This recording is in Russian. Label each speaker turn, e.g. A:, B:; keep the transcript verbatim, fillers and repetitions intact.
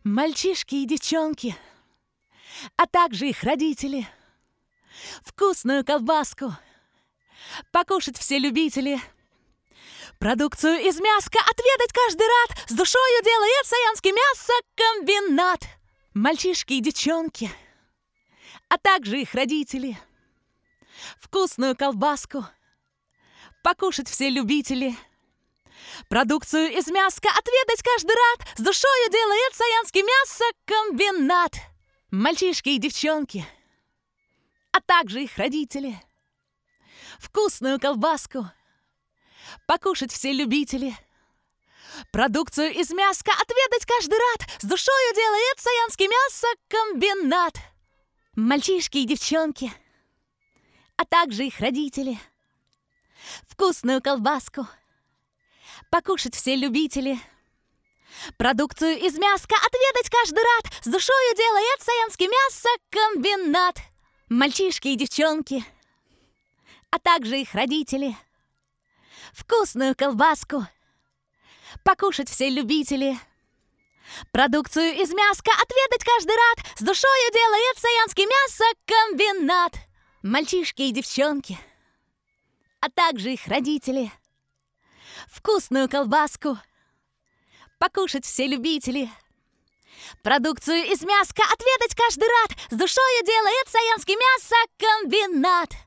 A: Мальчишки и девчонки, а также их родители, вкусную колбаску покушать все любители. Продукцию из мяска отведать каждый рад, с душою делает Саянский мясокомбинат. Мальчишки и девчонки, а также их родители, вкусную колбаску покушать все любители. Продукцию из мяска отведать каждый рад, с душою делает Саянский мясокомбинат. Мальчишки и девчонки, а также их родители, вкусную колбаску покушать все любители. Продукцию из мяска отведать каждый рад, с душою делает Саянский мясокомбинат. Мальчишки и девчонки, а также их родители, вкусную колбаску покушать все любители. Продукцию из мяска отведать каждый рад, с душою делает Саянский мясокомбинат. Мальчишки и девчонки, а также их родители, вкусную колбаску покушать все любители. Продукцию из мяска отведать каждый рад, с душою делает Саянский мясокомбинат. Мальчишки и девчонки, а также их родители, вкусную колбаску покушать все любители. Продукцию из мяска отведать каждый рад, с душою делает Саянский мясокомбинат.